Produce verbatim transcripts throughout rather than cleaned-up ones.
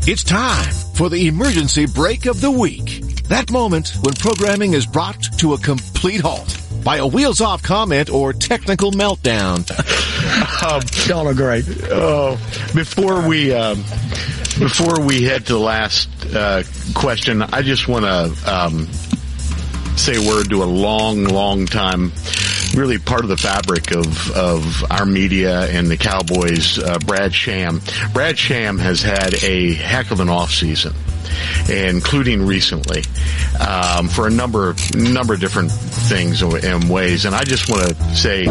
It's time for the emergency break of the week. That moment when programming is brought to a complete halt by a wheels-off comment or technical meltdown. um, Y'all are great. Oh, before we um, before we head to the last uh, question, I just want to um, say a word to a long, long time, really part of the fabric of of our media and the Cowboys, uh, Brad Sham. Brad Sham has had a heck of an off season, including recently, um, for a number number of different things and ways. And I just want to say,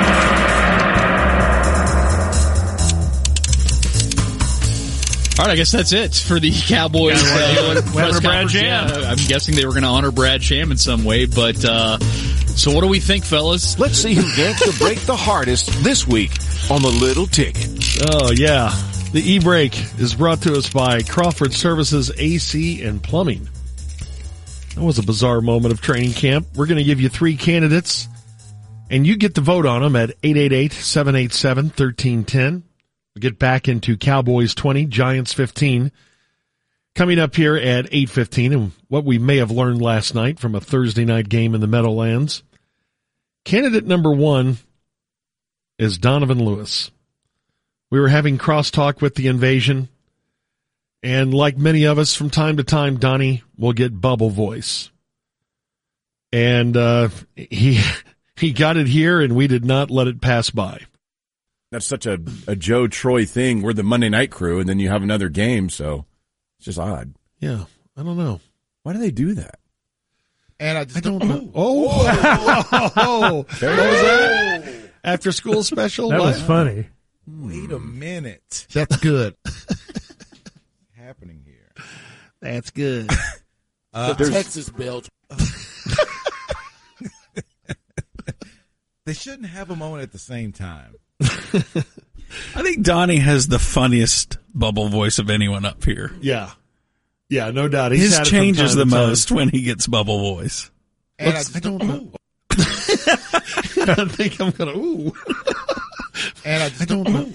all right, I guess that's it for the Cowboys. Uh, press Brad Sham. Yeah, I'm guessing they were going to honor Brad Sham in some way, but uh, so what do we think, fellas? Let's see who gets to break the hardest this week on the Little Ticket. Oh, yeah. The e-break is brought to us by Crawford Services A C and Plumbing. That was a bizarre moment of training camp. We're going to give you three candidates, and you get to vote on them at eight eight eight, seven eight seven, one three one zero. We'll get back into Cowboys twenty, Giants fifteen. Coming up here at eight fifteen, and what we may have learned last night from a Thursday night game in the Meadowlands. Candidate number one is Donovan Lewis. We were having crosstalk with the invasion, and like many of us, from time to time, Donnie will get bubble voice. And uh, he he got it here, and we did not let it pass by. That's such a, a Joe Troy thing. We're the Monday night crew, and then you have another game, so it's just odd. Yeah, I don't know. Why do they do that? And I just I don't know. Oh, oh, oh. There was that. After school special. That what? was funny. Wait a minute. That's good. Happening here. That's good. Uh, the Texas Belgium. They shouldn't have a moment at the same time. I think Donnie has the funniest bubble voice of anyone up here. Yeah. Yeah, no doubt. He's His had it changes from time the to time. most when he gets bubble voice. And I, I just, don't know. I think I'm going to, ooh. And I just I don't know.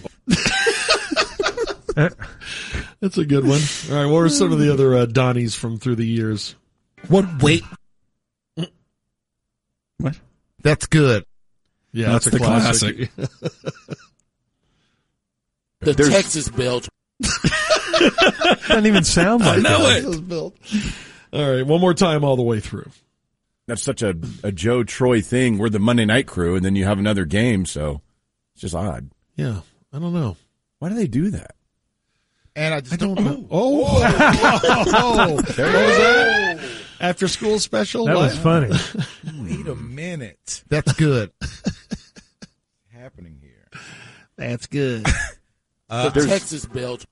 That's a good one. All right, what are some of the other uh, Donnies from through the years? What? Wait. What? That's good. Yeah, that's, that's a the classic. classic. The There's- Texas Belgium. Doesn't even sound like I know that. it. All right, one more time all the way through. That's such a, a Joe Troy thing. We're the Monday night crew, and then you have another game, so it's just odd. Yeah, I don't know. Why do they do that? And I just I don't know. Oh, oh. There was that. After school special. That what? was funny. wait a minute. That's good. Happening here. That's good. The Texas Belgium.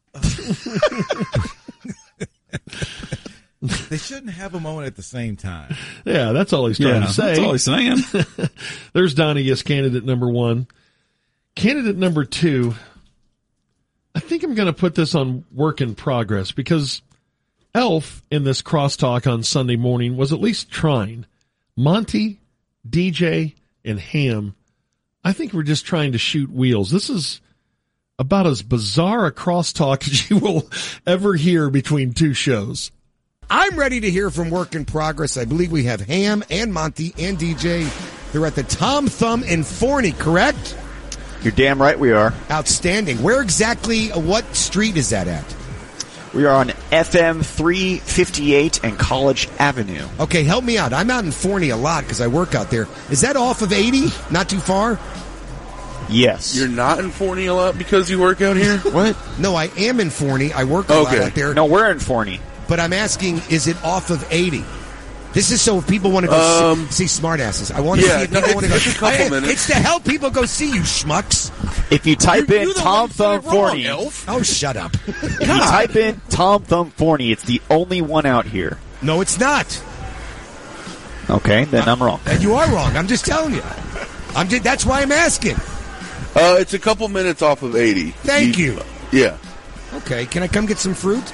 They shouldn't have a moment at the same time. Yeah, that's all he's trying Yeah, to say. that's all he's saying. There's Donnie as candidate number one. Candidate number two, I think I'm going to put this on work in progress because Elf in this crosstalk on Sunday morning was at least trying. Monty, D J, and Ham, I think we're just trying to shoot wheels. This is about as bizarre a crosstalk as you will ever hear between two shows. I'm ready to hear from Work in Progress. I believe we have Ham and Monty and D J. They're at the Tom Thumb in Forney, correct? You're damn right we are. Outstanding. Where exactly, what street is that at? We are on F M three fifty-eight and College Avenue. Okay, help me out. I'm out in Forney a lot because I work out there. Is that off of eighty? Not too far? Yes. You're not in Forney a lot because you work out here? What? No, I am in Forney. I work a Okay. lot out there. No, we're in Forney. But I'm asking, is it off of eighty? This is so if people want to go Um, see, see smartasses. I want to yeah, see if no, people want to it's- go. it's a couple I- minutes. It's to help people go see you, schmucks. If you type You're- in you're the Tom one who said Thumb it wrong, Forney, Elf. Oh, shut up. if you type in Tom Thumb Forney, it's the only one out here. No, it's not. Okay, then I'm wrong. And you are wrong. I'm just telling you. I'm just, that's why I'm asking. Uh, it's a couple minutes off of eighty. Thank you. Yeah. Okay, can I come get some fruit?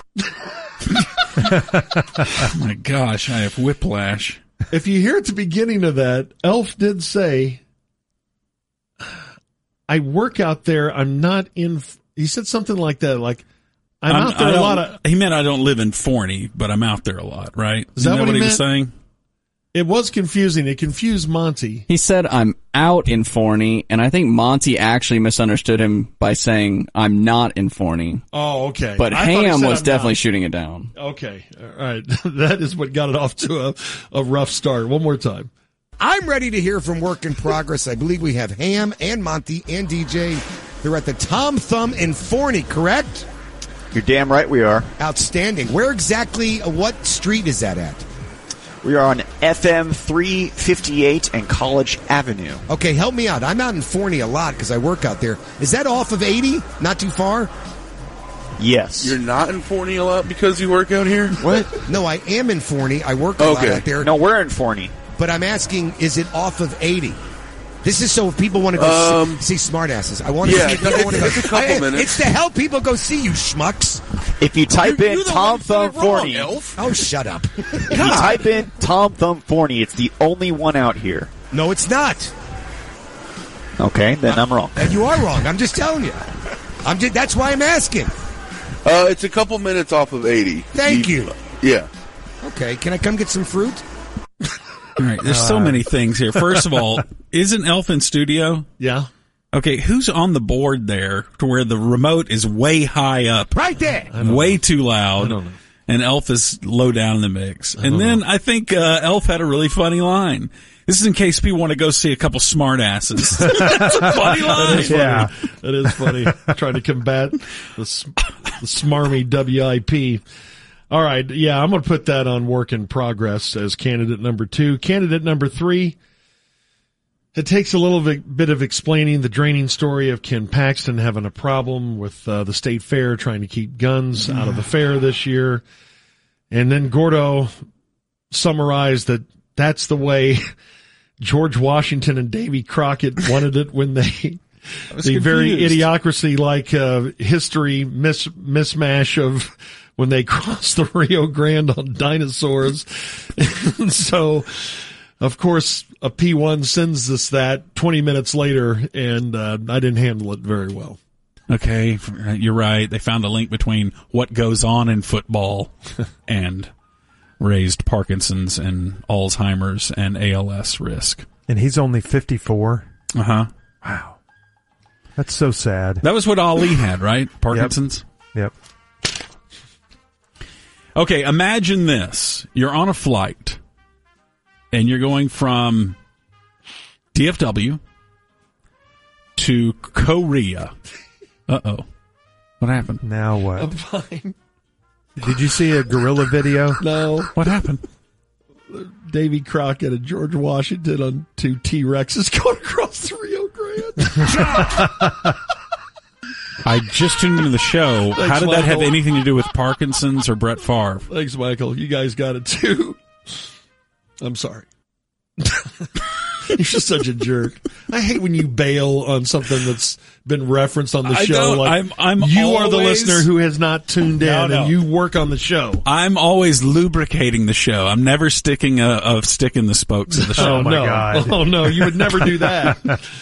Oh my gosh, I have whiplash. If you hear at the beginning of that, Elf did say, I work out there. I'm not in, he said something like that, like, I'm, I'm out there I a don't- lot of. He meant I don't live in Forney, but I'm out there a lot, right? Is that Isn't what he he was meant? saying? It was confusing. It confused Monty. He said, I'm out in Forney, and I think Monty actually misunderstood him by saying, I'm not in Forney. Oh, okay. But I thought he Ham said was I'm definitely not. shooting it down. Okay. All right. That is what got it off to a, a rough start. One more time. I'm ready to hear from Work in Progress. I believe we have Ham and Monty and D J. They're at the Tom Thumb in Forney, correct? You're damn right we are. Outstanding. Where exactly, uh, what street is that at? We are on F M three fifty-eight and College Avenue. Okay, help me out. I'm out in Forney a lot because I work out there. Is that off of eighty? Not too far? Yes. You're not in Forney a lot because you work out here? What? No, I am in Forney. I work a lot Okay. out there. No, we're in Forney. But I'm asking, is it off of eighty? This is so if people want to go Um, see, see smartasses. I want to yeah, see if people it's- want to go. it's a couple I- minutes. It's to help people go see you, schmucks. If you type You're- in you're the Tom one who Thumb said it wrong, Forney, Elf. Oh, shut up. if you type in Tom Thumb Forney, it's the only one out here. No, it's not. Okay, then I'm wrong. And you are wrong. I'm just telling you. I'm just, that's why I'm asking. Uh, it's a couple minutes off of eighty. Thank you. Yeah. Okay, can I come get some fruit? All right, there's so many things here. First of all, isn't Elf in studio? Yeah. Okay, who's on the board there to where the remote is way high up? Right there. Way too loud. I don't know. And Elf is low down in the mix. And then I think uh, Elf had a really funny line. This is in case people want to go see a couple smart asses. That's a funny line. That is funny. Yeah. That is funny. Trying to combat the, sm- the smarmy W I P. All right. Yeah, I'm going to put that on Work in Progress as candidate number two. Candidate number three. It takes a little bit, bit of explaining the draining story of Ken Paxton having a problem with uh, the state fair trying to keep guns out of the fair this year. And then Gordo summarized that that's the way George Washington and Davy Crockett wanted it when they, the very idiocracy-like uh, history mis- mismatch of when they crossed the Rio Grande on dinosaurs. And so, of course, a P one sends us that twenty minutes later, and uh, I didn't handle it very well. Okay, you're right. They found a link between what goes on in football and raised Parkinson's and Alzheimer's and A L S risk. And he's only fifty-four. Uh-huh. Wow. That's so sad. That was what Ali had, right? Parkinson's? Yep. Okay, imagine this. You're on a flight, and you're going from D F W to Korea. Uh-oh. What happened? Now what? I'm fine. Did you see a gorilla video? No. What happened? Davy Crockett and George Washington on two T-Rexes going across the Rio Grande. I just tuned into the show. Thanks, How did that have Michael. anything to do with Parkinson's or Brett Favre? Thanks, Michael. You guys got it too. I'm sorry. You're just such a jerk. I hate when you bail on something that's been referenced on the I show. don't. Like I'm- I'm you are the always- listener who has not tuned in, No, no. and you work on the show. I'm always lubricating the show. I'm never sticking a, a stick in the spokes of the show. Oh, no. Oh, no. You would never do that.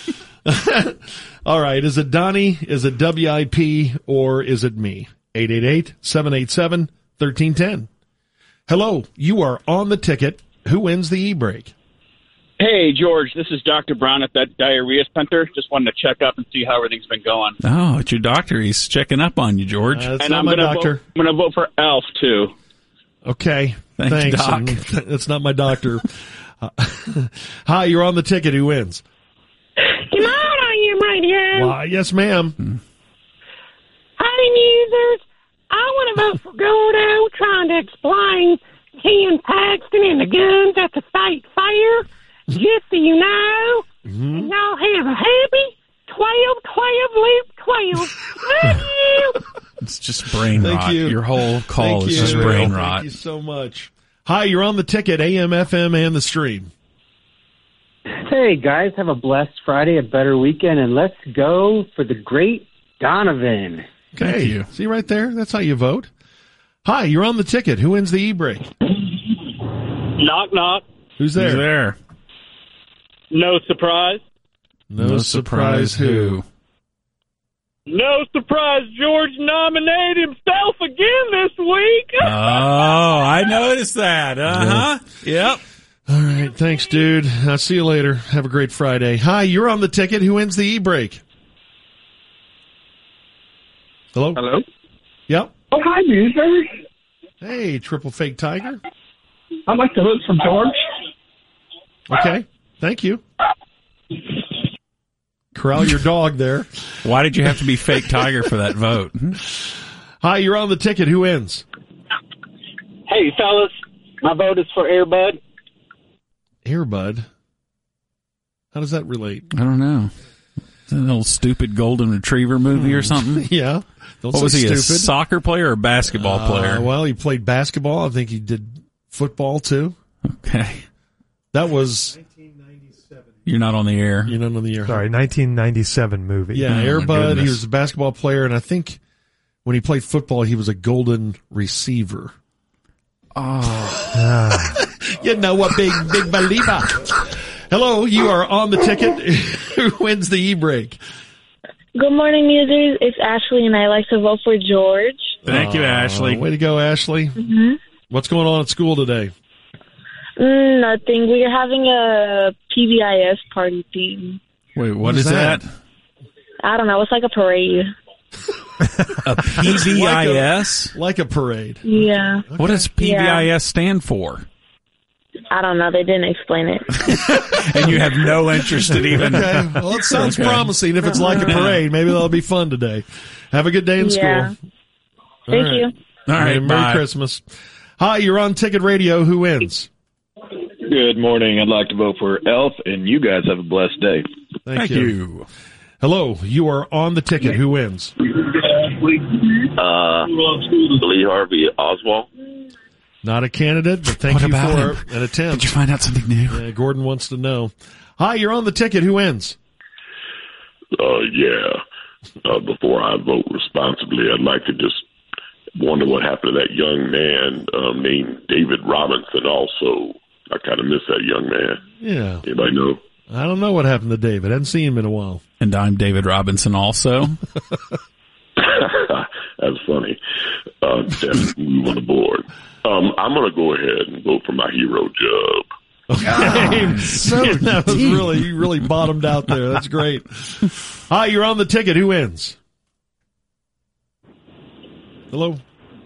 All right. Is it Donnie? Is it W I P? Or is it me? eight eight eight, seven eight seven, one three one zero. Hello. You are on the ticket. Who wins the e-break? Hey, George, this is Doctor Brown at that diarrhea center. Just wanted to check up and see how everything's been going. Oh, it's your doctor. He's checking up on you, George. Uh, that's and not I'm my gonna doctor. Vote, I'm going to vote for Elf, too. Okay. Thank you, Thanks. Doc. And that's not my doctor. Uh, hi, you're on the ticket. Who wins? Come on, on your radio. Why, yes, ma'am. Hi, users. I want to vote for Gordo trying to explain Ken Paxton and the guns at the state fair. Just so you know, Mm-hmm. and y'all have a happy twelve twelve loop twelve. Love you. It's just brain Thank rot. you. Your whole call Thank is you. just brain Thank rot. you so much. Hi, you're on the ticket, A M, F M, and the stream. Hey, guys, have a blessed Friday, a better weekend, and let's go for the great Donovan. Okay. Thank you. See right there? That's how you vote. Hi, you're on the ticket. Who wins the e-break? Knock, knock. Who's there? Who's there? No surprise. No, surprise who. No surprise, George nominated himself again this week. Oh, I noticed that. Uh-huh. Yep. All right. Thanks, dude. I'll see you later. Have a great Friday. Hi, you're on the ticket. Who wins the e-break? Hello? Hello? Yep. Oh, hi, Muser. Hey, Triple Fake Tiger. I'd like to vote for George. Okay. Thank you. Corral your dog there. Why did you have to be Fake Tiger for that vote? Hi, you're on the ticket. Who wins? Hey, fellas. My vote is for Airbud. Airbud? How does that relate? I don't know. Is that an old stupid golden retriever movie or something? Yeah. Don't What was say he, stupid. a soccer player or a basketball Uh, player? well, he played basketball. I think he did football, too. Okay. That was... You're not on the air. You're not on the air. Sorry, nineteen ninety-seven movie. Yeah, Oh, my Airbud. goodness. He was a basketball player, and I think when he played football, he was a golden receiver. Ah. You know what, big big believer. Hello, you are on the ticket. Who wins the e-break? Good morning, users. It's Ashley, and I like to vote for George. Thank you, Ashley. Way to go, Ashley. Mm-hmm. What's going on at school today? Mm, nothing. We're having a P B I S party theme. Wait, what is that? I don't know. It's like a parade. A P B I S? Like a parade. Yeah. What does P B I S stand for? I don't know. They didn't explain it. And you have no interest in even... Okay. Well, it sounds Okay. promising. If it's like a parade, maybe that'll be fun today. Have a good day in Yeah. school. Thank All you. right. All right, Merry bye. Christmas. Hi, you're on Ticket Radio. Who wins? Good morning. I'd like to vote for Elf, and you guys have a blessed day. Thank, Thank you. you. Hello, you are on the ticket. Who wins? Uh, Lee Harvey Oswald. Not a candidate, but thank What you about for an attempt. Did you find out something new? Yeah, Gordon wants to know. Hi, you're on the ticket. Who wins? Uh, yeah. Uh, before I vote responsibly, I'd like to just wonder what happened to that young man um, named David Robinson. Also, I kind of miss that young man. Yeah. Anybody know? I don't know what happened to David. I haven't seen him in a while. And I'm David Robinson also. That's funny. Uh, that's move on the board. Um, I'm going to go ahead and vote for my hero, Jub. Okay. so that was deep. really, you really bottomed out there. That's great. Hi, you're on the ticket. Who wins? Hello?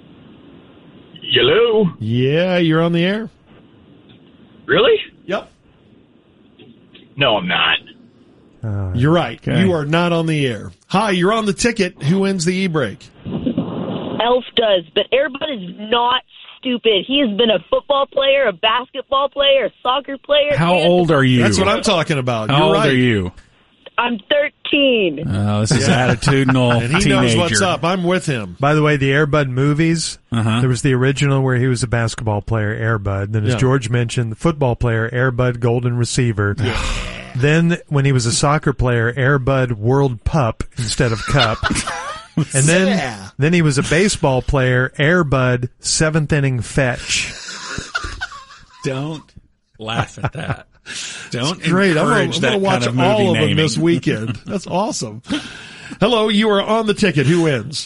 Hello? Yeah, you're on the air. Really? Yep. No, I'm not. Uh, You're right. Okay. You are not on the air. Hi, you're on the ticket. Who wins the e-break? Elf does, but Airbud is not stupid. He has been a football player, a basketball player, a soccer player. How and- old are you? That's what I'm talking about. How You're old right. are you? I'm thirteen. Oh, this is Yeah. attitudinal And he teenager. knows what's up. I'm with him. By the way, the Airbud movies, Uh-huh. there was the original where he was a basketball player, Airbud. Then, as Yeah. George mentioned, the football player, Airbud Golden Receiver. Then, when he was a soccer player, Airbud World Pup instead of Cup. And then, Yeah. then he was a baseball player, Airbud Seventh Inning Fetch. Don't laugh at that. Don't Great. I'm encourage going to that watch kind of movie all of naming. them this weekend. That's awesome. Hello, you are on the ticket. Who wins?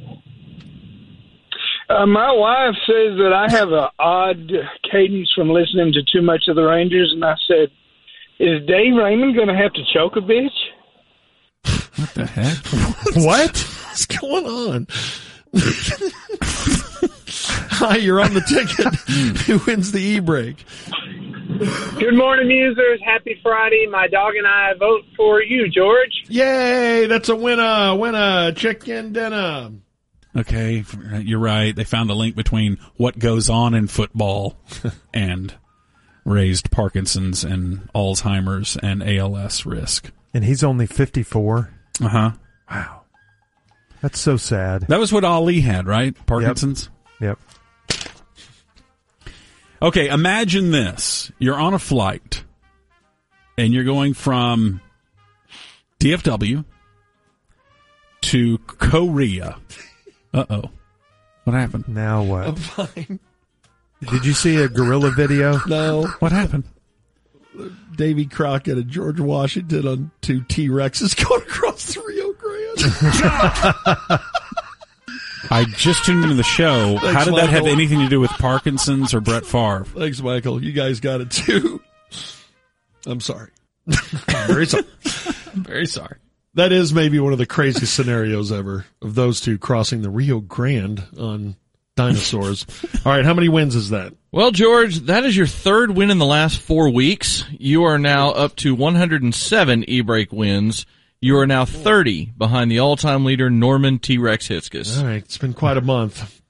Uh, my wife says that I have an odd cadence from listening to too much of the Rangers, and I said, is Dave Raymond going to have to choke a bitch? What the heck? What? What's going on? Hi, you're on the ticket. Who wins the e-break? Good morning, users. Happy Friday. My dog and I vote for you, George. Yay, that's a winner. Winner. Chicken dinner. Okay, you're right. They found a link between what goes on in football and raised Parkinson's and Alzheimer's and A L S risk. And he's only fifty-four. Uh-huh. Wow. That's so sad. That was what Ali had, right? Parkinson's? Yep. Okay, imagine this. You're on a flight, and you're going from D F W to Korea. Uh-oh. What happened? Now what? I'm fine. Did you see a gorilla video? No. What happened? Davy Crockett and George Washington on two T-Rexes going across the Rio Grande. I just tuned into the show. Thanks, How did that have Michael. anything to do with Parkinson's or Brett Favre? Thanks, Michael. You guys got it too. I'm sorry. I'm very sorry. I'm very sorry. That is maybe one of the craziest scenarios ever of those two crossing the Rio Grande on dinosaurs. All right, how many wins is that? Well, George, that is your third win in the last four weeks. You are now up to one hundred seven e-break wins. You are now thirty behind the all-time leader, Norman T-Rex Hitzkus. All right, it's been quite a month.